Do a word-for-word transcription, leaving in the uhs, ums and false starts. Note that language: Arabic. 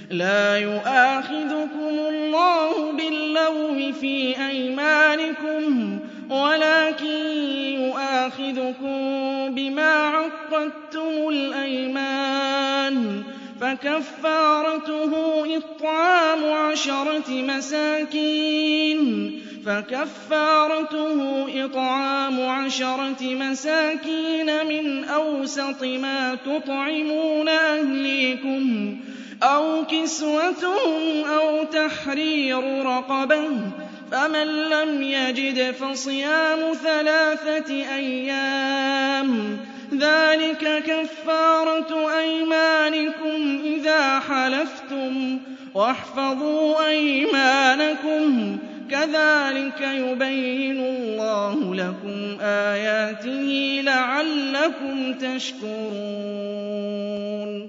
لا يؤاخذكم الله باللغو في أيمانكم ولكن يؤاخذكم بما عقدتم الأيمان فكفارته إطعام عشرة مساكين فكفارته إطعام عشرة مساكين من أوسط ما تطعمون أهليكم أو كسوتهم أو تحرير رقبة فمن لم يجد فصيام ثلاثة أيام ذلك كفارة أيمانكم إذا حلفتم واحفظوا أيمانكم كذلك يبين الله لكم آياته لعلكم تشكرون